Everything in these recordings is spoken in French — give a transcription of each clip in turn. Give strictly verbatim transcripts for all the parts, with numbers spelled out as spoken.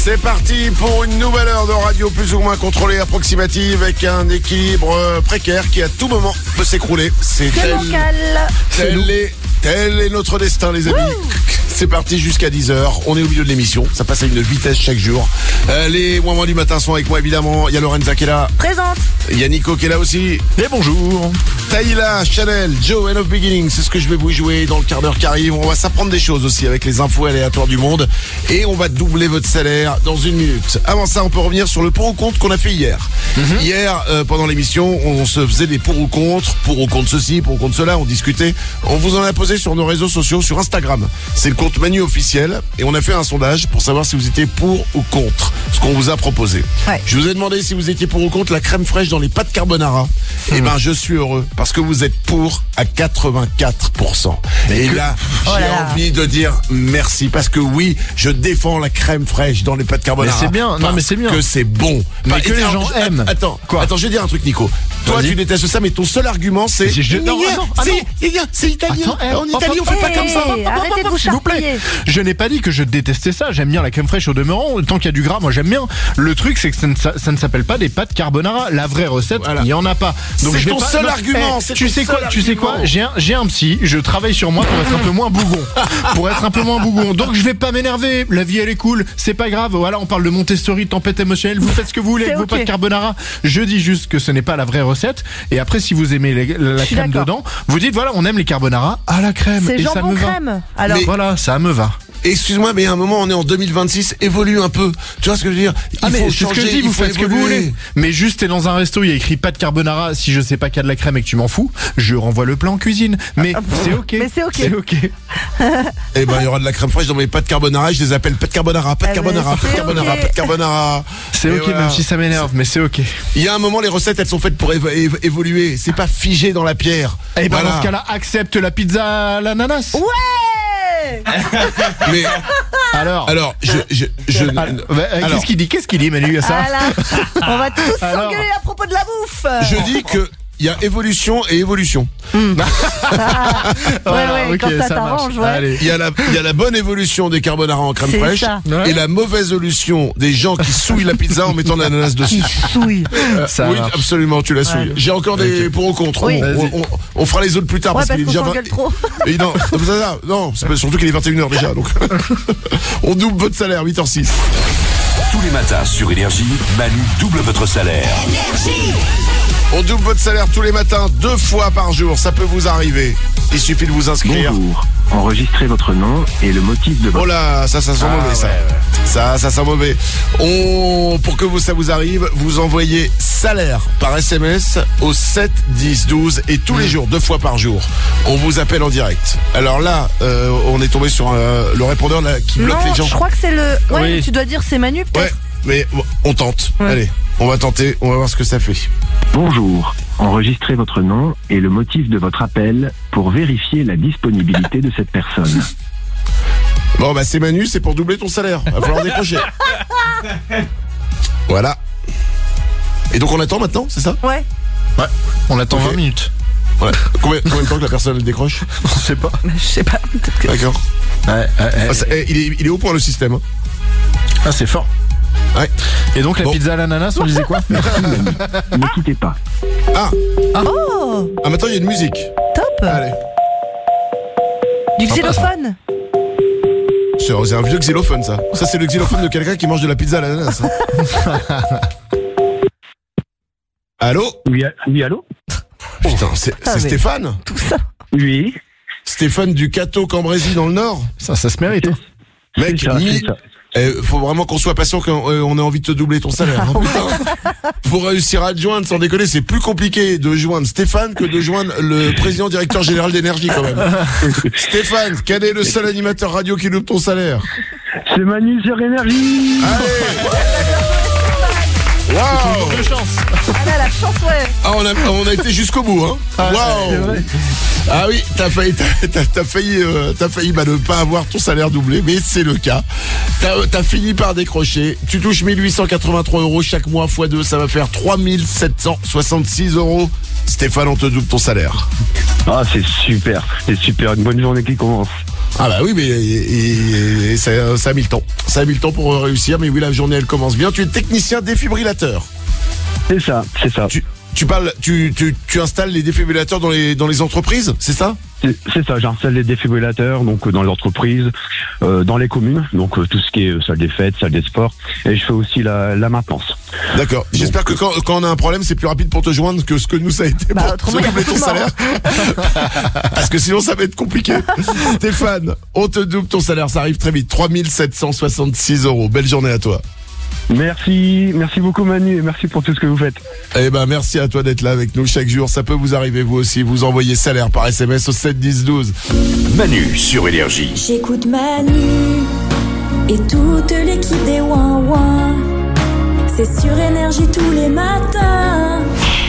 C'est parti pour une nouvelle heure de radio plus ou moins contrôlée, approximative, avec un équilibre euh, précaire qui à tout moment peut s'écrouler. C'est, C'est tel, local. tel, est, tel est notre destin, les amis. Wouh. C'est parti jusqu'à dix heures. On est au milieu de l'émission. Ça passe à une vitesse chaque jour. Euh, les moments du matin sont avec moi, évidemment. Il y a Lorenza qui est là. Présente. Il y a Nico qui est là aussi. Et bonjour. Taïla, Chanel, Joe, End of Beginning. C'est ce que je vais vous jouer dans le quart d'heure qui arrive. On va s'apprendre des choses aussi avec les infos aléatoires du monde. Et on va doubler votre salaire dans une minute. Avant ça, on peut revenir sur le pour ou contre qu'on a fait hier. Mm-hmm. Hier, euh, pendant l'émission, on se faisait des pour ou contre. Pour ou contre ceci, pour ou contre cela. On discutait. On vous en a posé sur nos réseaux sociaux, sur Instagram. C'est le compte Manu officiel. Et on a fait un sondage pour savoir si vous étiez pour ou contre ce qu'on vous a proposé. Ouais. Je vous ai demandé si vous étiez pour ou contre la crème fraîche dans les pâtes carbonara. Mmh. Et ben, je suis heureux parce que vous êtes pour à quatre-vingt-quatre pour cent. Mais et que... là, j'ai oh là envie de dire merci parce que oui, je défends la crème fraîche dans les pâtes carbonara. Mais c'est bien, non mais c'est bien. Que c'est bon. Mais bah, que les gens je... aiment. Attends, quoi attends, je vais dire un truc, Nico. Toi, Vas-y. Tu détestes ça, mais ton seul argument, c'est. Je... Non, non, ah non. C'est, c'est italien. Attends, hey, en Italie, on fait hey, pas comme ça. Hey, arrêtez de vous s'il vous plaît. Je n'ai pas dit que je détestais ça. J'aime bien la crème fraîche au demeurant. Tant qu'il y a du gras, moi j'aime bien. Le truc, c'est que ça ne, ça ne s'appelle pas des pâtes carbonara. La vraie recette, il voilà. n'y en a pas. Donc c'est je ton pas... seul non, argument. Hey, c'est tu sais quoi Tu sais quoi J'ai un, j'ai un psy. Je travaille sur moi pour être un peu moins bougon. Pour être un peu moins bougon. Donc je vais pas m'énerver. La vie elle est cool. C'est pas grave. Voilà, on parle de Montessori, de tempête émotionnelle. Vous faites ce que vous voulez c'est avec okay. vos pâtes carbonara. Je dis juste que ce n'est pas la vraie recette. Et après, si vous aimez les, la crème d'accord. dedans, vous dites voilà, on aime les carbonara à la crème. C'est et ça me crème. va. Alors mais voilà, ça me va. Excuse-moi, mais à un moment, on est en deux mille vingt-six, évolue un peu. Tu vois ce que je veux dire? Il Ah, mais faut c'est changer, ce que je dis, vous faites évoluer. ce que vous voulez. Mais juste, t'es dans un resto, il y a écrit pas de carbonara. Si je sais pas qu'il y a de la crème et que tu m'en fous, je renvoie le plat en cuisine. Mais ah, c'est ok. Mais c'est ok. C'est ok. Eh ben, il y aura de la crème fraîche dans mes pâtes carbonara. Je les appelle pâtes carbonara, pâtes carbonara, pâtes carbonara, pâtes carbonara. C'est ok, voilà. Même si ça m'énerve, mais c'est ok. Il y a un moment, les recettes, elles sont faites pour évo- évo- évoluer. C'est pas figé dans la pierre. Eh ben, voilà. dans ce cas-là, accepte la pizza à l'ananas. Ouais. Mais alors, alors, je, je, je alors, alors, qu'est-ce qu'il dit, qu'est-ce qu'il dit, Manu, à ça? Voilà. On va tous alors, s'engueuler à propos de la bouffe. Je dis que il y a évolution et évolution. Mmh. ouais, ouais, okay, quand ça, ça t'arrange, ouais. Il y a la, il y a la bonne évolution des carbonara en crème c'est fraîche ouais. et la mauvaise évolution des gens qui souillent la pizza en mettant de l'ananas dessus. Qui souillent. Euh, oui, marche. Absolument, tu la souilles. Ouais. J'ai encore des okay. pour ou contre. Oui. On, on, on fera les autres plus tard ouais, parce, parce qu'il est déjà vingt... trop. Et non, ça, ça, non, c'est surtout qu'il est vingt et une heures déjà. Donc, on double votre salaire, huit heures six. Tous les matins sur Énergie, Manu double votre salaire. Énergie. On double votre salaire tous les matins, deux fois par jour. Ça peut vous arriver. Il suffit de vous inscrire. Bonjour. Enregistrez votre nom et le motif de votre... Oh là, ça, ça sent ah, mauvais, ça. Ouais, ouais. Ça, ça sent mauvais. On, pour que vous, ça vous arrive, vous envoyez salaire par S M S au sept dix douze et tous mmh. les jours, deux fois par jour. On vous appelle en direct. Alors là, euh, on est tombé sur euh, le répondeur là, qui bloque non, les gens. Je crois que c'est le. Ouais, oui. Tu dois dire c'est Manu peut-être. Ouais, mais bon, on tente. Ouais. Allez, on va tenter. On va voir ce que ça fait. Bonjour. Enregistrez votre nom et le motif de votre appel pour vérifier la disponibilité de cette personne. Bon, bah c'est Manu, c'est pour doubler ton salaire. Va falloir décrocher. Voilà. Et donc on attend maintenant, c'est ça? Ouais. Ouais. On attend okay. vingt minutes. Ouais. Combien, combien de temps que la personne décroche? On sait pas. Je sais pas. Que... D'accord. Ouais, ouais, ouais. Ah, c'est, il, est, il est au point le système. Hein. Ah, c'est fort. Ouais. Et donc la bon. pizza à l'ananas, on disait quoi? Ne quittez pas. Ah. Ah. Oh. Ah, maintenant il y a une musique. Top. Allez. Du xylophone. C'est, c'est un vieux xylophone, ça. Ça, c'est le xylophone de quelqu'un qui mange de la pizza à l'ananas. Hein. Allô? Oui, oui, allô? Putain, c'est, ah, c'est Stéphane? Tout ça. Oui. Stéphane du Cateau Cambrésis dans le Nord? Ça, ça se mérite. Hein. Mec, ça, mi... Eh, faut vraiment qu'on soit patient quand euh, on a envie de te doubler ton salaire. Hein, putain. Pour réussir à te joindre, sans déconner, c'est plus compliqué de joindre Stéphane que de joindre le président directeur général d'Énergie quand même. Stéphane, quel est le seul animateur radio qui double ton salaire? C'est Manu sur Énergie. Allez. Waouh! De chance. Ah là, la chance, ouais. Ah, on a, on a été jusqu'au bout, hein. Ah, waouh! Ah oui, t'as failli, t'as, t'as, t'as failli, euh, t'as failli bah, ne pas avoir ton salaire doublé, mais c'est le cas. T'as, t'as fini par décrocher. Tu touches mille huit cent quatre-vingt-trois euros chaque mois fois deux, ça va faire trois mille sept cent soixante-six euros. Stéphane, on te double ton salaire. Ah, c'est super, c'est super. Une bonne journée qui commence. Ah bah oui, mais et, et, et ça, ça a mis le temps. Ça a mis le temps pour réussir, mais oui, la journée elle commence bien. Tu es technicien défibrillateur. C'est ça, c'est ça. Tu, tu parles, tu, tu, tu installes les défibrillateurs dans les, dans les entreprises, c'est ça? C'est, c'est ça, j'installe les défibrillateurs donc euh, dans les entreprises, euh, dans les communes, donc euh, tout ce qui est euh, salle des fêtes, salle des sports, et je fais aussi la, la maintenance. D'accord. J'espère que quand, quand on a un problème, c'est plus rapide pour te joindre que ce que nous ça a été Bah, pour autrement, te doubler il y a ton beaucoup de salaire. Parce que sinon ça va être compliqué. Stéphane, on te double ton salaire, ça arrive très vite. trois mille sept cent soixante-six euros. Belle journée à toi. Merci, merci beaucoup Manu, et merci pour tout ce que vous faites. Eh ben, merci à toi d'être là avec nous chaque jour. Ça peut vous arriver vous aussi. Vous envoyez salaire par S M S au sept dix douze. Manu sur Énergie. J'écoute Manu et toute l'équipe des Ouin Ouin. C'est sur Énergie tous les matins.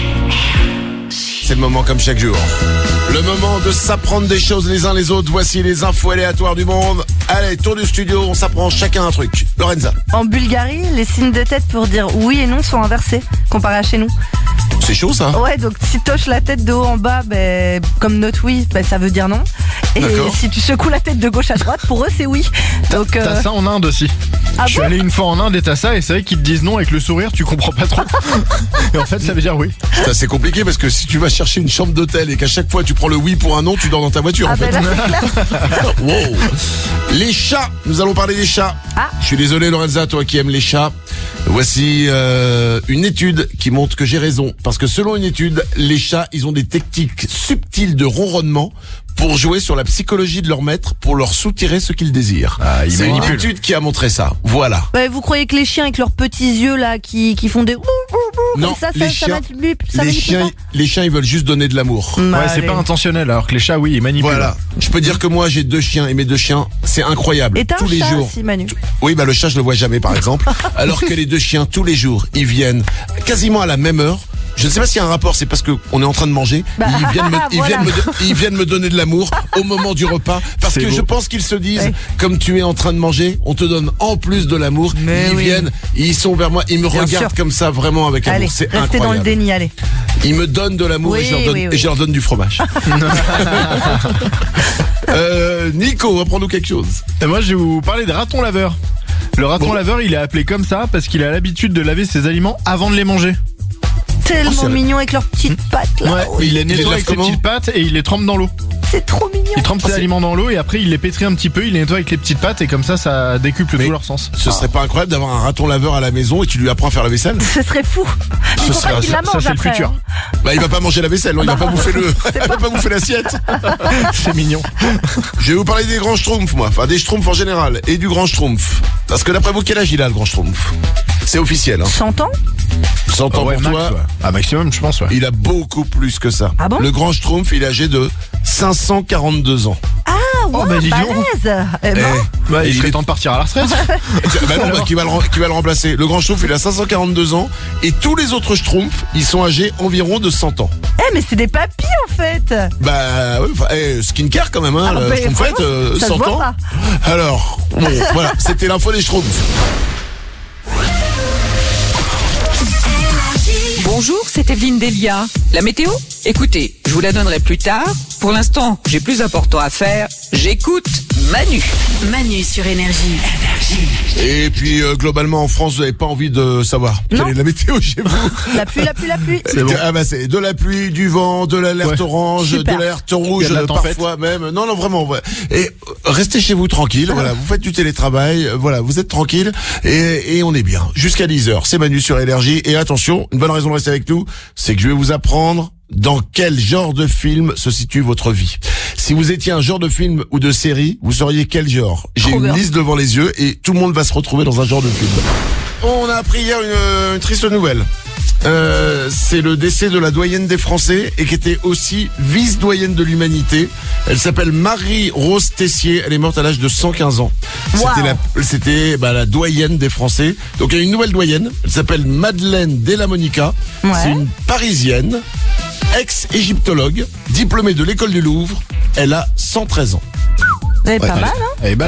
C'est le moment comme chaque jour. Le moment de s'apprendre des choses les uns les autres. Voici les infos aléatoires du monde. Allez, tour du studio, on s'apprend chacun un truc. Lorenza. En Bulgarie, les signes de tête pour dire oui et non sont inversés, comparé à chez nous. C'est chaud ça. Ouais, donc si tu hoches la tête de haut en bas, ben, comme notre oui, ben, ça veut dire non. Et D'accord. si tu secoues la tête de gauche à droite, pour eux c'est oui. Donc, T'as euh, ça en Inde aussi. Ah Je suis bon allé une fois en Inde et t'as ça, et c'est vrai qu'ils te disent non avec le sourire, tu comprends pas trop. Et en fait, ça veut dire oui. Ça c'est compliqué parce que si tu vas chercher une chambre d'hôtel et qu'à chaque fois tu prends le oui pour un non, tu dors dans ta voiture ah en fait. ben là c'est clair. Wow. Les chats, nous allons parler des chats. Ah. Je suis désolé Lorenza, toi qui aimes les chats. Voici euh, une étude qui montre que j'ai raison. Parce que selon une étude, les chats, ils ont des techniques subtiles de ronronnement pour jouer sur la psychologie de leur maître, pour leur soutirer ce qu'ils désirent. Ah, ils C'est une manipulent. étude qui a montré ça. Voilà. Ouais, vous croyez que les chiens avec leurs petits yeux là qui, qui font des ouh, ouh, ouh, Non, comme ça, les ça, ça chiens- manipule- ça Les manipule chiens, pas les chiens, ils veulent juste donner de l'amour. Bah, Ouais, c'est allez. pas intentionnel, alors que les chats, oui, ils manipulent. Voilà. Je peux dire que moi, j'ai deux chiens et mes deux chiens, c'est incroyable. Et t'as tous un les chat jours. aussi, Manu. Oui, bah le chat, je le vois jamais, par exemple. Alors que les deux chiens, tous les jours, ils viennent quasiment à la même heure. Je ne sais pas s'il y a un rapport, c'est parce que on est en train de manger. Bah, ils, viennent me, ils, voilà. viennent me, do- ils viennent me donner de l'amour au moment du repas. Parce C'est que beau. je pense qu'ils se disent, Oui. comme tu es en train de manger, on te donne en plus de l'amour. Mais Ils oui. viennent, ils sont vers moi, ils me Bien regardent sûr. comme ça, vraiment avec amour. Allez, C'est restez incroyable. dans le déni, allez. Ils me donnent de l'amour et, Oui, je leur donne, oui, oui. et je leur donne du fromage. euh, Nico, apprends-nous quelque chose. Et moi, je vais vous parler de raton laveur. Le raton Bon. laveur, il est appelé comme ça parce qu'il a l'habitude de laver ses aliments avant de les manger. Tellement Oh, c'est vrai. mignon avec leurs petites pattes là. Ouais, Oui, il les il les nettoie lave avec ses comment petites pattes et il les trempe dans l'eau. c'est trop mignon. Il trempe Oh, ses c'est- aliments dans l'eau et après il les pétrit un petit peu, il les nettoie avec les petites pattes et comme ça, ça décuple Mais tout leur sens. Ce serait pas incroyable d'avoir un raton laveur à la maison et tu lui apprends à faire la vaisselle? Ce serait fou. Il faut serait- pas qu'il la ça, mange c'est le après, futur. hein. Bah, il va pas manger la vaisselle, non, il va pas bouffer le, il va pas bouffer l'assiette. C'est mignon. Je vais vous parler des grands schtroumpfs, moi. Enfin, des schtroumpfs en général. Et du grand schtroumpf. Parce que d'après vous, quel âge il a, le grand schtroumpf? C'est officiel, hein. cent ans cent ans Ouais, pour max, toi. ouais. Ah, maximum, je pense, ouais. Il a beaucoup plus que ça. Ah bon Le grand schtroumpf, il est âgé de cinq cent quarante-deux ans. Ah ouais, bah, dis donc. balèze. Eh ben, Eh, Bah, il il serait est- temps de partir à la retraite. bah non, bah, qui va, le, rem- qui va le remplacer. Le grand schtroumpf, il a cinq cent quarante-deux ans. Et tous les autres schtroumpfs, ils sont âgés environ de cent ans. eh, mais c'est des papis en fait. Bah, ouais, enfin, eh, skincare quand même, hein, Ah, le bah, schtroumpfette, franchement, euh, ça se cent voit ans. pas. Alors, bon, voilà, c'était l'info des schtroumpfs. Bonjour, c'est Evelyne Delia. La météo? Écoutez, je vous la donnerai plus tard. Pour l'instant, j'ai plus important à faire. J'écoute Manu. Manu sur Énergie. Et puis, euh, globalement, en France, vous n'avez pas envie de savoir Non. quelle est la météo chez vous. La pluie, la pluie, la pluie. C'est bon. Ah bah c'est de la pluie, du vent, de l'alerte Ouais. orange, Super. de l'alerte Il rouge, y a de la euh, tempête. parfois même. Non, non, vraiment. Ouais. Et euh, restez chez vous tranquille. Voilà, vous faites du télétravail. euh, Voilà, vous êtes tranquille et, et on est bien. Jusqu'à dix heures, c'est Manu sur Énergie. Et attention, une bonne raison de rester avec nous, c'est que je vais vous apprendre dans quel genre de film se situe votre vie. Si vous étiez un genre de film ou de série, vous sauriez quel genre. J'ai Trop une bien. liste devant les yeux et tout le monde va se retrouver dans un genre de film. On a appris hier une, une triste nouvelle. Euh, c'est le décès de la doyenne des Français et qui était aussi vice-doyenne de l'humanité. Elle s'appelle Marie-Rose Tessier. Elle est morte à l'âge de cent quinze ans. Wow. C'était la, c'était bah, la doyenne des Français. Donc il y a une nouvelle doyenne. Elle s'appelle Madeleine Della Monica. Ouais. C'est une Parisienne, ex-égyptologue, diplômée de l'école du Louvre. Elle a cent treize ans. Eh, pas Ouais. mal, hein. Eh ben, Elle a cent-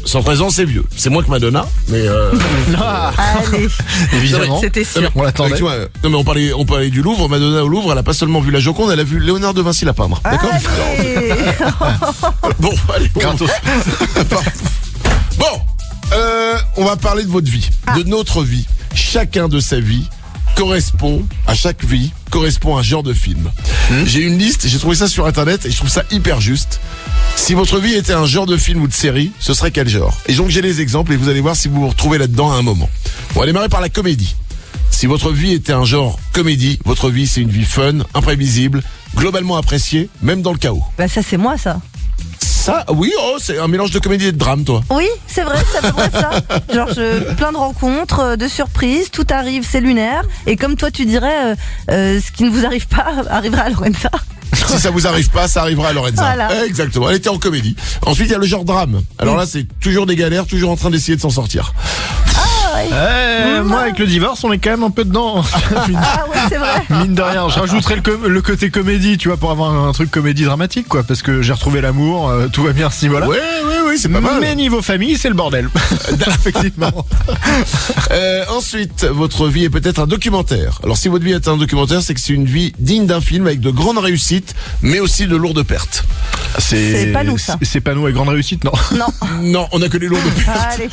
cent treize ans, c'est vieux. C'est moins que Madonna, mais euh... Allez, Évidemment. c'était sûr. On l'attendait. Excuse-moi, euh, non mais on parlait, on parlait du Louvre. Madonna au Louvre, elle a pas seulement vu la Joconde, elle a vu Léonard de Vinci la peindre. D'accord. Allez. Bon, allez. on- Gratos. Bon, euh, on va parler de votre vie, de notre vie. Chacun de sa vie correspond à chaque vie correspond à un genre de film. J'ai une liste, j'ai trouvé ça sur internet et je trouve ça hyper juste. Si votre vie était un genre de film ou de série, ce serait quel genre? Et donc j'ai les exemples et vous allez voir si vous vous retrouvez là-dedans à un moment. On va démarrer par la comédie. Si votre vie était un genre comédie, votre vie c'est une vie fun, imprévisible, globalement appréciée, même dans le chaos. Bah ça c'est moi ça. Ça, oui, oh, c'est un mélange de comédie et de drame, toi. Oui, c'est vrai, c'est à peu près ça. Genre, je, plein de rencontres, euh, de surprises, tout arrive, c'est lunaire. Et comme toi, tu dirais, euh, euh, ce qui ne vous arrive pas arrivera à Lorenza. Si ça vous arrive pas, ça arrivera à Lorenza. Voilà. Exactement. Elle était en comédie. Ensuite, il y a le genre drame. Alors là, c'est toujours des galères, toujours en train d'essayer de s'en sortir. Eh, moi, avec le divorce, on est quand même un peu dedans. Ah ouais, c'est vrai. Mine de rien, je rajouterais le, com- le côté comédie, tu vois, pour avoir un, un truc comédie dramatique, quoi, parce que j'ai retrouvé l'amour, euh, tout va bien à ce niveau-là. Oui, oui, oui, c'est pas mal. Mais niveau famille, c'est le bordel. Effectivement. Euh, ensuite, votre vie est peut-être un documentaire. Alors, si votre vie est un documentaire, c'est que c'est une vie digne d'un film avec de grandes réussites, mais aussi de lourdes pertes. C'est pas nous, ça. C'est c'est pas nous avec grande réussite, non. Non. Non, on a que les lourdes pertes. Allez.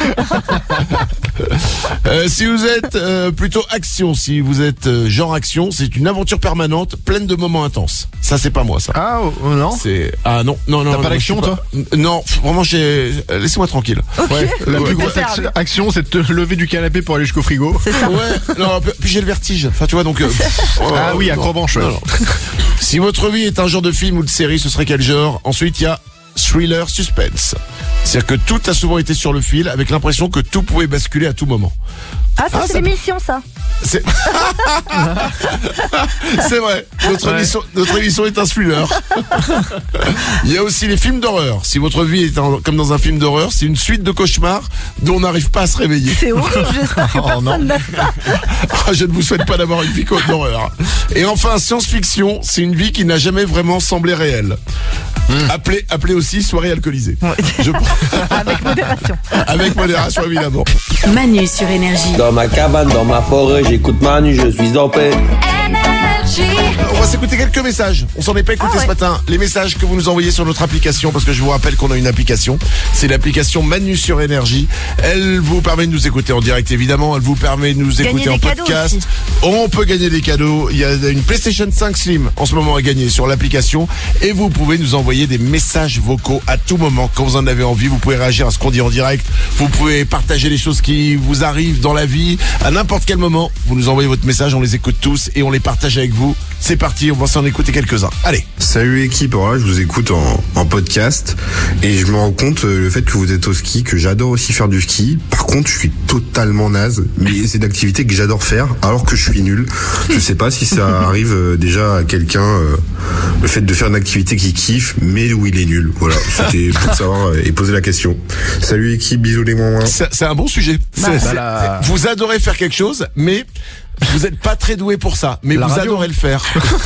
Euh, si vous êtes euh, plutôt action, si vous êtes euh, genre action, c'est une aventure permanente, pleine de moments intenses. Ça, c'est pas moi, ça. Ah, oh, non. C'est ah non non non. T'as non, pas je d'action, suis toi N- Non, vraiment, j'ai. euh, Laissez-moi tranquille. Ouais, la Ouais. plus grosse Faire. action, action, c'est de te lever du canapé pour aller jusqu'au frigo. C'est ça. Ouais. Non, puis puis j'ai le vertige. Enfin, tu vois, donc. euh, pff, oh, Ah oui, non. acrobanche. Non, non. Si votre vie est un genre de film ou de série, ce serait quel genre? Ensuite, il y a thriller suspense. C'est-à-dire que tout a souvent été sur le fil, avec l'impression que tout pouvait basculer à tout moment. Ah, ça, Ah, c'est ça- l'émission, ça. C'est C'est vrai. Notre, Ouais. émission, notre émission est un thriller. Il y a aussi les films d'horreur. Si votre vie est un- comme dans un film d'horreur, c'est une suite de cauchemars dont on n'arrive pas à se réveiller. C'est horrible, j'espère que Oh, non. personne n'a ça. Ah, je ne vous souhaite pas d'avoir une vie d'horreur. Et enfin, science-fiction, c'est une vie qui n'a jamais vraiment semblé réelle. Appelez, appelez aussi soirée alcoolisée. Je- Avec modération. Avec modération, évidemment. Manu sur Énergie. Dans ma cabane, dans ma forêt, j'écoute Manu, je suis en paix. On va s'écouter quelques messages. On s'en est pas écouté Ah ouais. ce matin. Les messages que vous nous envoyez sur notre application, parce que je vous rappelle qu'on a une application. C'est l'application Manu sur Énergie. Elle vous permet de nous écouter en direct, évidemment. Elle vous permet de nous Gagner écouter en des cadeaux podcast. aussi. On peut gagner des cadeaux. Il y a une PlayStation cinq Slim en ce moment à gagner sur l'application. Et vous pouvez nous envoyer des messages vocaux à tout moment. Quand vous en avez envie, vous pouvez réagir à ce qu'on dit en direct. Vous pouvez partager les choses qui vous arrivent dans la vie. À n'importe quel moment, vous nous envoyez votre message. On les écoute tous et on les partage avec vous. C'est parti, on va s'en écouter quelques-uns. Allez. Salut équipe, alors là je vous écoute en, en podcast et je me rends compte euh, le fait que vous êtes au ski, que j'adore aussi faire du ski. Par contre je suis totalement naze, mais c'est une activité que j'adore faire alors que je suis nul. Je sais pas si ça arrive euh, déjà à quelqu'un, euh, le fait de faire une activité qu'il kiffe mais où il est nul. Voilà, c'était pour savoir euh, et poser la question. Salut équipe, bisous les moins. C'est c'est un bon sujet. C'est- c'est- Voilà. Vous adorez faire quelque chose, mais vous n'êtes pas très doué pour ça. Mais La vous radio. adorez le faire.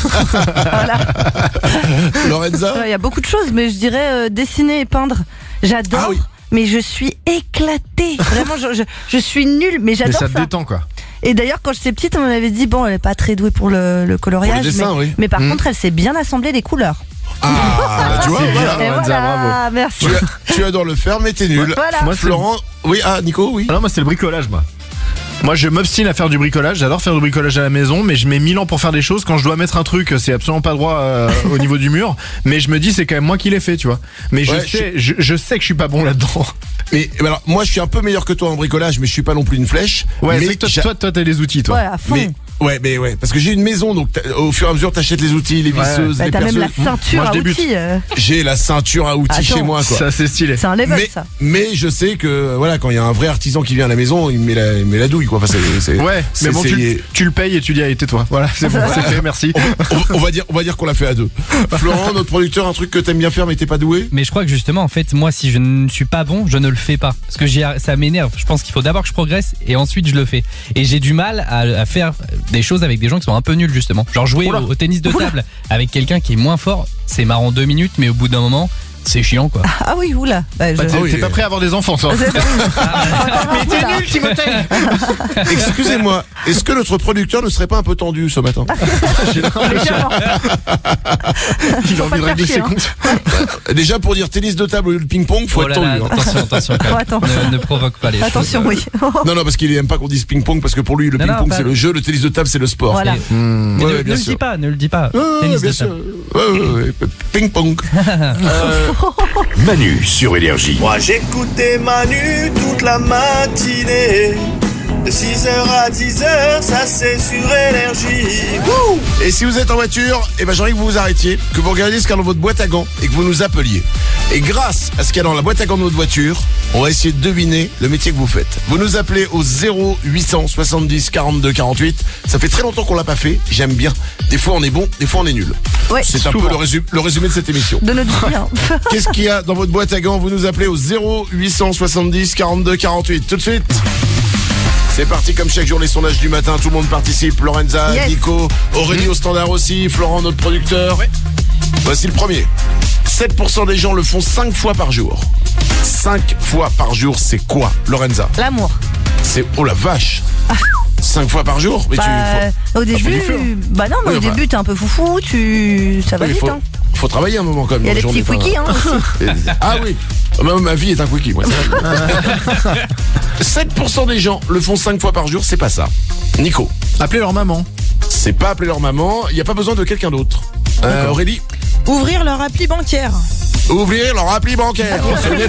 Lorenza? Il y a beaucoup de choses, mais je dirais euh, dessiner et peindre. J'adore. Ah oui. Mais je suis éclatée. Vraiment, je, je, je suis nulle, mais Mais j'adore ça ça. te détend, quoi. Et d'ailleurs, quand j'étais petite, on m'avait dit, bon, elle est pas très douée pour le, le coloriage. Pour le dessin, mais, oui. mais par Hmm. contre, elle sait bien assembler les couleurs. Ah, tu vois, C'est voilà. bien. Et Lorenza, voilà, merci. Tu, as- tu adores le faire, mais t'es nul. Voilà. Moi, c'est- Florent, oui, ah, Nico, oui. Ah non, moi c'est le bricolage, moi. Moi je m'obstine à faire du bricolage, j'adore faire du bricolage à la maison, mais je mets mille ans pour faire des choses. Quand je dois mettre un truc, c'est absolument pas droit euh, au niveau du mur, mais je me dis c'est quand même moi qui l'ai fait, tu vois. Mais je Ouais, sais, je... je sais que je suis pas bon là-dedans. Mais mais alors, moi, je suis un peu meilleur que toi en bricolage, mais je suis pas non plus une flèche. Ouais, mais c'est que toi, j'a- toi, toi, t'as les outils, toi. Ouais, à fond. mais ouais, mais ouais, parce que j'ai une maison, donc t'as- au fur et à mesure, t'achètes les outils, les Ouais. visseuses, Bah, les t'as même la perceuses. ceinture Moi, je à débute. outils. euh, J'ai la ceinture à outils Attends. chez moi, quoi. Ça c'est stylé. C'est un level, Mais, ça. mais je sais que voilà, quand il y a un vrai artisan qui vient à la maison, il met la, il met la douille, quoi. Enfin, c'est, c'est- Ouais, c'est- mais bon, c'est- tu, tu le payes et tu dis allez tais-toi. Voilà, c'est bon, c'est fait, merci. on, on va dire, on va dire qu'on l'a fait à deux. Florent, notre producteur, un truc que t'aimes bien faire mais t'es pas doué. Mais je crois que justement, en fait, moi, si je ne suis pas bon, je ne le fais pas. Parce que j'y ar- ça m'énerve. Je pense qu'il faut d'abord que je progresse et ensuite je le fais. Et j'ai du mal à, à faire des choses avec des gens qui sont un peu nuls, justement. Genre jouer Oula. au, au tennis de table avec quelqu'un qui est moins fort, c'est marrant deux minutes, mais au bout d'un moment, C'est chiant quoi. Ah oui, oula. Bah, je... Bah, t'es Ah oui. t'es pas prêt à avoir des enfants, ça. Mais t'es nul, Timothée. Excusez-moi, est-ce que notre producteur ne serait pas un peu tendu ce matin? Il a envie de pas régler faire ses chier, comptes. Déjà pour dire tennis de table au lieu de ping-pong, faut Oh être là là, tendu. hein. attention, attention quand Oh, même. attends. Ne, ne provoque pas les choses. Attention, oui. Non, non, parce qu'il aime pas qu'on dise ping-pong, parce que pour lui, le Non, non, ping-pong pas- c'est le jeu, le tennis de table c'est le sport. Voilà. Mmh, Mais ouais, ne, bien ne le sûr. dis pas, ne le dis pas. Ouais, Tennis bien de sûr. table. Ouais, ouais, ouais. Ping-pong. Euh, Manu sur Énergie. Moi j'écoutais Manu toute la matinée. De six heures à dix heures, ça c'est sur Énergie. Wouh! Et si vous êtes en voiture, eh ben j'aimerais que vous vous arrêtiez, que vous regardiez ce qu'il y a dans votre boîte à gants et que vous nous appeliez. Et grâce à ce qu'il y a dans la boîte à gants de votre voiture, on va essayer de deviner le métier que vous faites. Vous nous appelez au zéro huit cent soixante-dix quarante-deux quarante-huit. Ça fait très longtemps qu'on l'a pas fait. J'aime bien. Des fois on est bon, des fois on est nul. Ouais. C'est un peu le résumé, le résumé de cette émission. De notre vie. hein. Qu'est-ce qu'il y a dans votre boîte à gants? Vous nous appelez au zéro huit cent soixante-dix quarante-deux quarante-huit. Tout de suite. C'est parti comme chaque jour les sondages du matin, tout le monde participe. Lorenza, Yes. Nico, Aurélie au standard aussi, Florent notre producteur. Voici le premier. sept pour cent des gens le font cinq fois par jour. cinq fois par jour, c'est quoi, Lorenza? L'amour. C'est oh la vache. cinq fois par jour? Mais Bah, tu au faut début, du feu, hein. bah non, mais Oui, au enfin. début t'es un peu foufou, tu, ça va Oui, vite. faut, Hein. faut travailler un moment quand même. Il y a dans des la petits journée, quickies, hein, aussi. enfin. Ah oui. Ma, ma vie est un quickie, moi. sept pour cent des gens le font cinq fois par jour, c'est pas ça. Nico. Appelez leur maman. C'est pas appeler leur maman, il n'y a pas besoin de quelqu'un d'autre. Euh, Aurélie, Ouvrir leur appli bancaire. ouvrir leur appli bancaire. Ce n'est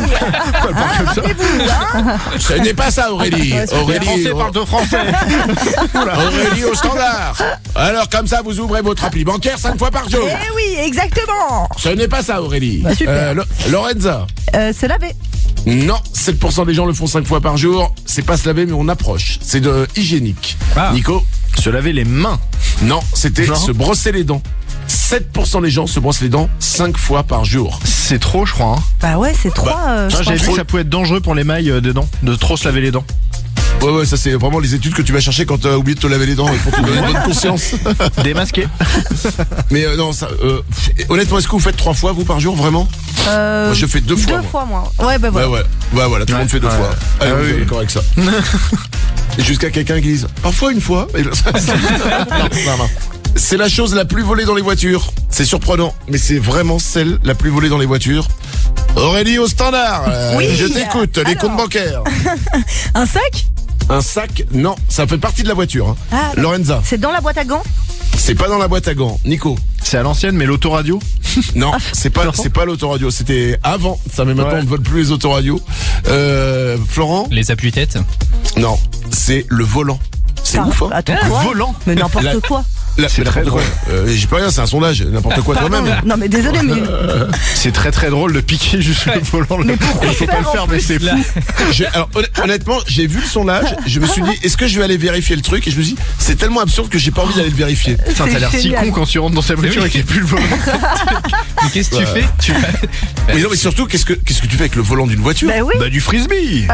ce n'est pas ça, Aurélie. Aurélie, Français parle de français. Aurélie au standard. Alors comme ça, vous ouvrez votre appli bancaire cinq fois par jour. Eh oui, exactement. Ce n'est pas ça, Aurélie. Bah, super. Euh, Lo- Lorenza. Euh, se laver. Non, sept pour cent des gens le font cinq fois par jour. C'est pas se laver, mais on approche. C'est de hygiénique. Ah. Nico. Se laver les mains. Non, c'était Non. se brosser les dents. sept pour cent des gens se brossent les dents cinq fois par jour. C'est trop, je crois. Hein. Bah ouais, c'est trois. euh, je Ah, J'avais pense. vu que ça pouvait être dangereux pour les mailles euh, des dents, de trop se laver les dents. Ouais, ouais, ça c'est vraiment les études que tu vas chercher quand tu as oublié de te laver les dents et pour te donner une bonne conscience. Démasqué. Mais euh, non, ça, euh, honnêtement, est-ce que vous faites trois fois vous par jour, vraiment? Euh, Moi, je fais deux fois. Deux moi. fois moins. Ouais, bah voilà. Ouais, ouais, ouais, voilà, tout le Ouais, monde fait deux ouais. fois. Allez, Ah on oui. est d'accord avec ça. Et jusqu'à quelqu'un qui dise parfois une fois. Et là, non, non, non. C'est la chose la plus volée dans les voitures. C'est surprenant, mais c'est vraiment celle la plus volée dans les voitures. Aurélie au standard. Euh, Oui. je t'écoute. Les Alors. comptes bancaires. Un sac. Un sac, non, ça fait partie de la voiture. Hein. Ah, Lorenza, c'est dans la boîte à gants. c'est pas dans la boîte à gants. Nico, C'est à l'ancienne, mais l'autoradio. non, c'est pas, c'est pas l'autoradio. C'était avant. Ça, mais maintenant Ouais. on ne vole plus les autoradios. Euh, Florent, Les appuis-têtes. non, c'est le volant. C'est Pardon, ouf, hein. Attends, Le quoi volant. Mais n'importe La- quoi. La- C'est mais très n'importe quoi. Euh, J'ai pas rien, c'est un sondage. N'importe quoi Pardon. toi-même. Non mais désolé, mais C'est très très drôle de piquer juste le volant. Mais pourquoi Il faut pas faire le en faire, mais plus, c'est là fou. J'ai- alors honn- honnêtement, j'ai vu le sondage. Je me suis dit, est-ce que je vais aller vérifier le truc? Et je me suis dit, c'est tellement absurde que j'ai pas envie d'aller le vérifier. Putain, c'est t'as l'air si génial. con quand tu rentres dans sa voiture et qu'il n'y a plus le volant. Mais qu'est-ce que tu Ouais. fais tu... Mais non, mais surtout, qu'est-ce que qu'est-ce que tu fais avec le volant d'une voiture? bah oui. Bah du frisbee.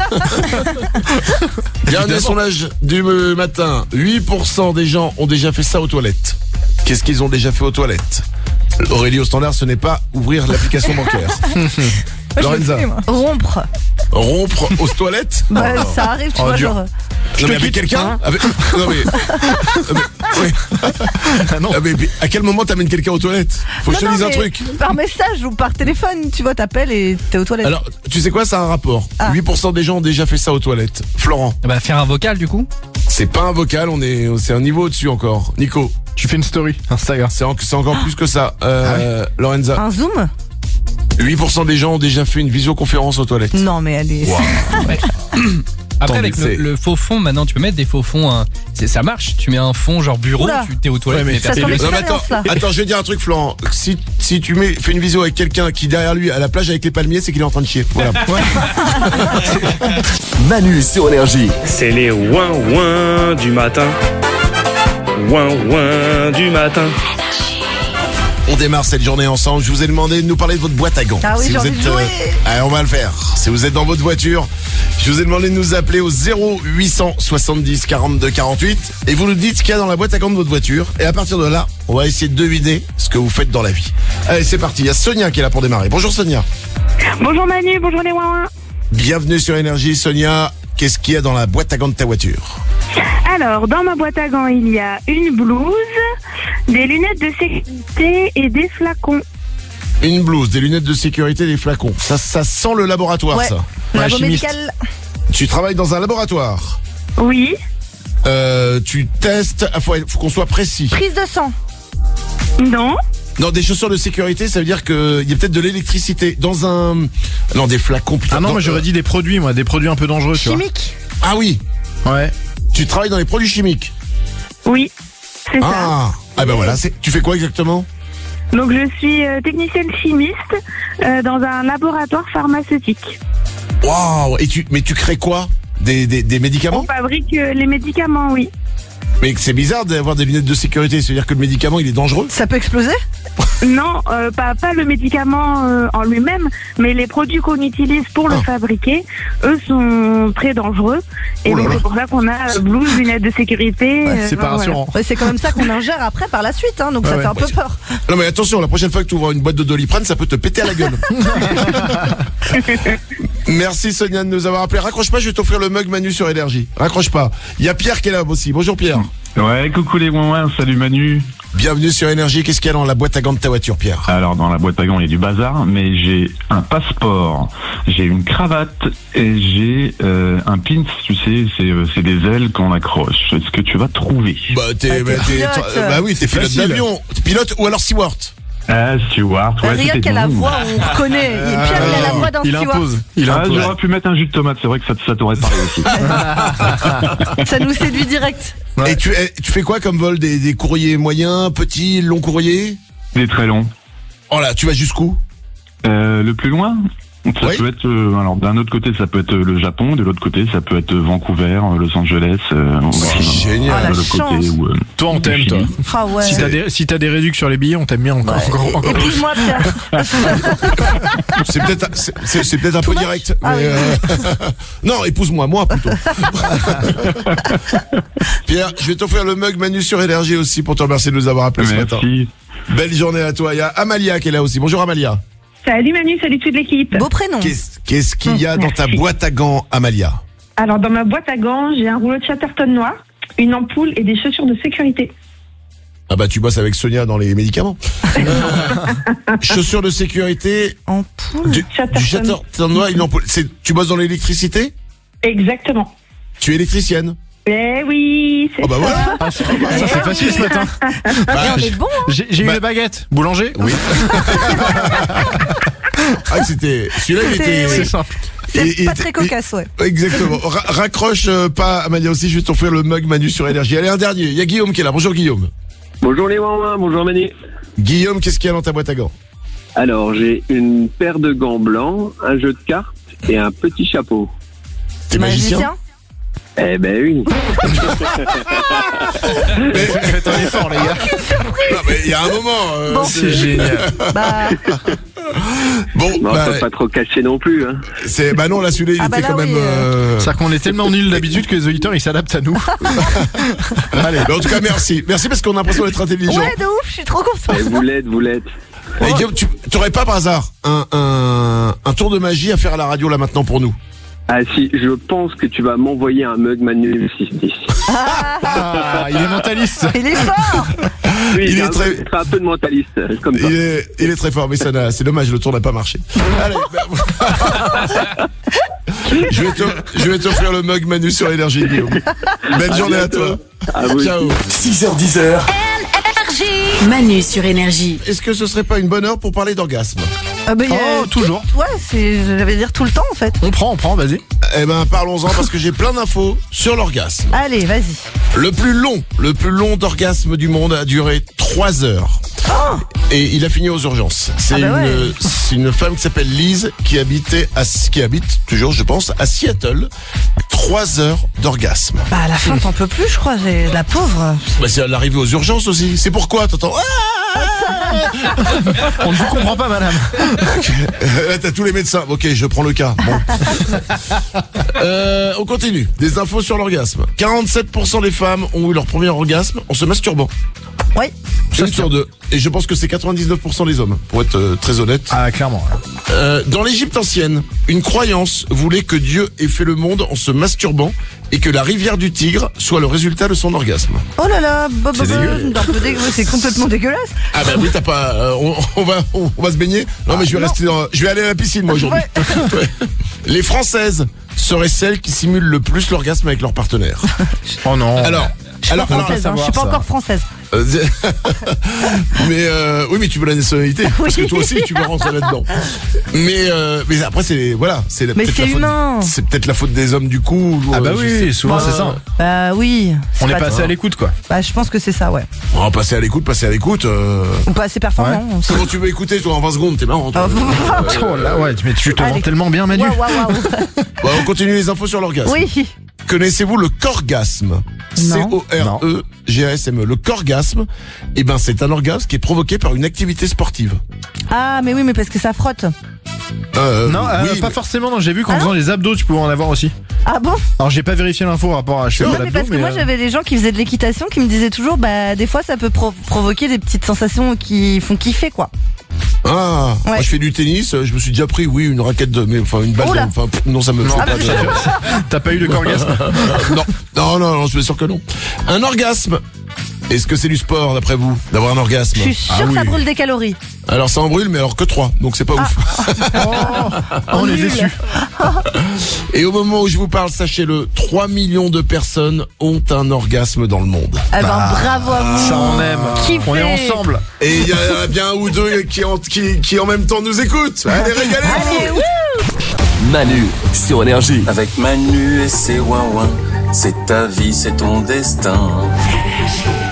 Dernier Évidemment. sondage du euh, matin. huit pour cent des gens ont déjà fait ça aux toilettes. Qu'est-ce qu'ils ont déjà fait aux toilettes? Aurélie au standard, ce n'est pas ouvrir l'application bancaire. Lorenza, Rompre. rompre aux toilettes? Bah, Non, non. ça arrive, tu Oh, vois, dur. genre. Non, mais avec quelqu'un? Avec- Non mais, non, mais- oui. Ah non. Ah, mais- mais à quel moment t'amènes quelqu'un aux toilettes? Faut que je te Non, dise non, un mais truc. Par message ou par téléphone, tu vois, t'appelles et t'es aux toilettes. Alors, tu sais quoi, ça a un rapport. Ah. huit pour cent des gens ont déjà fait ça aux toilettes. Florent, Bah faire un vocal du coup. c'est pas un vocal, on est, c'est un niveau au-dessus encore. Nico, Tu fais une story Instagram. c'est en- c'est encore plus que ça. Euh, Lorenza, Un zoom? huit pour cent des gens ont déjà fait une visioconférence aux toilettes. Non mais allez. Après Attends, avec mais le, c'est- le faux fond maintenant tu peux mettre des faux fonds hein. C'est- ça marche, tu mets un fond genre bureau, Oula. tu t'es aux toilettes Ouais, mais mais Ça t'as sent fait le- Non, mais attends, l'expérience là. attends, je vais dire un truc, Florent. Si, si tu mets, fais une visio avec quelqu'un qui derrière lui à la plage avec les palmiers, c'est qu'il est en train de chier. Voilà. Manu sur Énergie. C'est les ouin ouin du matin. Ouin ouin du matin. On démarre cette journée ensemble. Je vous ai demandé de nous parler de votre boîte à gants. Ah oui, si j'ai vous envie de êtes, jouer. allez, on va le faire. Si vous êtes dans votre voiture, je Je vous ai demandé de nous appeler au zéro huit cent soixante-dix quarante-deux quarante-huit et vous nous dites ce qu'il y a dans la boîte à gants de votre voiture. Et à partir de là, on va essayer de deviner ce que vous faites dans la vie. Allez, c'est parti. Il y a Sonia qui est là pour démarrer. Bonjour Sonia. Bonjour Manu, bonjour les ouin-ouin. Bienvenue sur Énergie. Sonia, qu'est-ce qu'il y a dans la boîte à gants de ta voiture? Alors, dans ma boîte à gants, il y a une blouse, des lunettes de sécurité et des flacons. Une blouse, des lunettes de sécurité, des flacons. Ça, ça sent le laboratoire, Ouais. ça. Labo chimiste. médical. Tu travailles dans un laboratoire. Oui. Euh, tu testes. Il faut, faut qu'on soit précis. Prise de sang. Non. Non, des chaussures de sécurité, ça veut dire que il y a peut-être de l'électricité dans un. Non, des flacons. Putain, Ah non, dans- moi j'aurais dit des produits, moi, des produits un peu dangereux, tu vois. Chimique. Ah oui. Ouais. Tu travailles dans les produits chimiques. Oui, c'est ça. Ah. Ah ben voilà. C'est. Tu fais quoi exactement? Donc, je suis euh, technicienne chimiste euh, dans un laboratoire pharmaceutique. Waouh. Et tu. Mais tu crées quoi? Des des, des On médicaments? fabrique euh, les médicaments, oui. Mais c'est bizarre d'avoir des lunettes de sécurité. C'est à dire que le médicament il est dangereux. Ça peut exploser? Non, euh, pas, pas le médicament euh, en lui-même, mais les produits qu'on utilise pour le Ah. fabriquer, eux sont très dangereux. Et Oh là donc là. c'est pour ça qu'on a blouse, lunettes de sécurité. Ouais, euh, c'est pas voilà. rassurant. Ouais, c'est quand même ça qu'on ingère après par la suite, hein, donc Ouais, ça ouais. fait un peu peur. Non mais attention, la prochaine fois que tu ouvres une boîte de Doliprane, ça peut te péter à la gueule. Merci Sonia de nous avoir appelé. Raccroche pas, je vais t'offrir le mug Manu sur Énergie. Raccroche pas. Il y a Pierre qui est là aussi. Bonjour Pierre. Ouais, coucou les ouin-ouin, salut Manu. Bienvenue sur Énergie. Qu'est-ce qu'il y a dans la boîte à gants de ta voiture, Pierre? Alors dans la boîte à gants il y a du bazar, mais j'ai un passeport, j'ai une cravate et j'ai euh, un pins, tu sais, c'est euh, c'est des ailes qu'on accroche. Est-ce que tu vas trouver? Bah t'es, Ah, bah, t'es t'es- pilote. t'es- bah oui, t'es pilote facile. d'avion. T'es pilote ou alors Stewart. Ah, Stewart, ouais, Rien c'était qu'à la bon. voix, on reconnaît. Et Pierre, il a la voix d'un Il steward. impose. Il Ah, impose. j'aurais pu mettre un jus de tomate, c'est vrai que ça, ça t'aurait parlé aussi. Ça nous séduit direct. Ouais. Et tu, eh, tu fais quoi comme vol? Des, des courriers moyens, petits, longs courriers? Des très longs. Oh là, tu vas jusqu'où? Euh, le plus loin, ça Oui. peut être, euh, alors d'un autre côté ça peut être euh, le Japon, de l'autre côté ça peut être euh, Vancouver, euh, Los Angeles, euh, ou C'est sinon, génial. Ah, la de l'autre chance. côté, ou, euh, Toi, on t'aime, toi. Ah ouais. Si t'as des, si t'as des réducs sur les billets, on t'aime bien encore. encore, encore plus. Épouse-moi, Pierre. C'est peut-être, c'est, c'est- c'est peut-être un peu much? direct. Ah mais, oui. euh, non, épouse-moi, moi plutôt. Pierre, je vais t'offrir le mug Manu sur Énergie aussi pour te remercier de nous avoir appelé ce matin. Merci. Belle journée à toi. Il y a Amalia qui est là aussi. Bonjour Amalia. Salut Manu, salut toute l'équipe. Beau prénom. Qu'est-ce, qu'est-ce qu'il y a dans ta Merci. boîte à gants, Amalia? Alors dans ma boîte à gants, j'ai un rouleau de Chatterton noir, une ampoule et des chaussures de sécurité. Ah bah tu bosses avec Sonia dans les médicaments. Chaussures de sécurité, Ampoule. du, du Chatterton noir, une ampoule. C'est, tu bosses dans l'électricité? Exactement. Tu es électricienne? Eh oui, c'est Oh bah ça. voilà. Ah, ça, ça, c'est facile ce matin. Et on est bon, hein. J'ai j'ai Bah- eu les baguettes. Boulanger? Oui. Ah c'était, celui-là il C'était- était... oui. C'est simple. C'est Et- et- pas très et- cocasse, ouais. Exactement. Ra- raccroche euh, pas, Amalia aussi, je vais t'offrir le mug Manu sur Énergie. Allez, un dernier. Il y a Guillaume qui est là. Bonjour Guillaume. Bonjour les ouin-ouin, bonjour Manu. Guillaume, qu'est-ce qu'il y a dans ta boîte à gants? Alors, j'ai une paire de gants blancs, un jeu de cartes et un petit chapeau. T'es magicien? Eh ben oui. Mais faites un effort, les gars. Non, mais il y a un moment. euh, Bon. C'est génial. Bah, Bon, Non, bah, faut pas trop cacher non plus. Hein. c'est, bah non, là, celui-là, il Ah était bah là, quand même. oui, euh, C'est-à-dire qu'on est tellement nuls d'habitude que les auditeurs ils s'adaptent à nous. Allez. Mais en tout cas, merci. Merci parce qu'on a l'impression d'être intelligent. ouais, de ouf, je suis trop Et contente. vous l'êtes, vous l'êtes. Et Guillaume, tu t'aurais pas par hasard un, un, un tour de magie à faire à la radio là maintenant pour nous? Ah si, je pense que tu vas m'envoyer un mug Manu six dix. Ah, il est mentaliste. Il est fort. Oui, Il j'ai est un, très- peu- un peu de mentaliste, comme ça. Il est, il est très fort, mais ça n'a, c'est dommage, le tour n'a pas marché. Allez, ben- je vais te- je vais t'offrir le mug Manu sur Énergie, Guillaume. Belle À journée à bientôt. toi. À vous Ciao. aussi. six heures dix. Manu sur Énergie. Est-ce que ce serait pas une bonne heure pour parler d'orgasme? Ah bah, il y a Oh, toujours. tout- Ouais, c'est, j'allais dire tout le temps en fait. On prend, on prend, vas-y. Eh ben, parlons-en parce que j'ai plein d'infos sur l'orgasme. Allez, vas-y. Le plus long, le plus long d'orgasme du monde a duré trois heures. Et il a fini aux urgences. C'est Ah bah ouais. une, c'est une femme qui s'appelle Lise qui habitait à, qui habite toujours, je pense, à Seattle. Trois heures d'orgasme. Bah à la fin t'en peux plus, je crois. J'ai la pauvre. Bah, c'est l'arrivée aux urgences aussi. C'est pourquoi, t'entends? Ah On ne vous comprend pas, madame. Là, t'as tous les médecins. Ok, je prends le cas. Bon. Euh, on continue. Des infos sur l'orgasme. quarante-sept pour cent des femmes ont eu leur premier orgasme en se masturbant. Oui. Une sur deux. Et je pense que c'est quatre-vingt-dix-neuf pour cent des hommes, pour être euh, très honnête. Ah, clairement. Euh, dans l'Égypte ancienne, une croyance voulait que Dieu ait fait le monde en se masturbant et que la rivière du Tigre soit le résultat de son orgasme. Oh là là, bah, bah, C'est bah, dégueu. un peu dégueu, c'est complètement dégueulasse. Ah bah oui, t'as pas. euh, on, on va, on, on va se baigner. Non mais je vais non. rester. Dans, je vais aller à la piscine moi aujourd'hui. Ouais. Les Françaises seraient celles qui simulent le plus l'orgasme avec leur partenaire. Oh non. Alors, Je suis alors, pas alors, française, hein, je suis pas encore française. Euh, mais euh, oui, mais tu veux la nationalité parce que toi aussi tu veux rentrer là-dedans. Mais euh, mais après c'est voilà, c'est la- Mais peut-être c'est la faute- humain. C'est peut-être la faute des hommes du coup. Ah bah euh, je oui, sais souvent pas. c'est ça. Bah oui. On est pas- passé à l'écoute, quoi. Bah je pense que c'est ça, ouais. On va passer à l'écoute, passer à l'écoute. Euh... Ou pas assez performant. Ouais. Comment tu veux écouter toi en vingt secondes, t'es marrant. Toi. Oh là, ouais, mais tu te Allez. vends tellement bien, Manu. Waouh, waouh, waouh. Bon, on continue les infos sur l'orgasme. Oui. Connaissez-vous le corgasme? C O R E G A S M E. Le corgasme, eh ben, c'est un orgasme qui est provoqué par une activité sportive. Ah, mais oui, mais parce que ça frotte. Euh, Non, euh, oui, pas mais- forcément. Non, j'ai vu qu'en Ah faisant les abdos, tu pouvais en avoir aussi. Ah bon? Alors j'ai pas vérifié l'info par rapport à je fais Non, pas mais l'abdo, parce que mais, moi euh, j'avais des gens qui faisaient de l'équitation qui me disaient toujours, bah des fois ça peut pro- provoquer des petites sensations qui font kiffer quoi. Ah, Ouais. moi je fais du tennis, euh, je me suis déjà pris, oui, une raquette de, mais enfin une balle, Oh là. dans- enfin pff, non ça me Non, fait Ah, pas. bah, de- T'as pas eu de corgasme? non, non, non, non, je suis sûr que non. Un orgasme. Est-ce que c'est du sport d'après vous d'avoir un orgasme? Je suis sûre Ah que ça oui. brûle des calories. Alors ça en brûle, mais alors que trois, donc c'est pas Ah. ouf. On est Nul. déçus. Et au moment où je vous parle, sachez-le, trois millions de personnes ont un orgasme dans le monde. Eh ben bravo à vous. Ça on aime. Kiffez. On est ensemble. Et il y en a bien un ou deux qui en, qui, qui en même temps nous écoutent. Allez, régalez-vous. Allez, wouh. Manu sur Énergie. Avec Manu et ses ouin-ouin, c'est ta vie, c'est ton destin.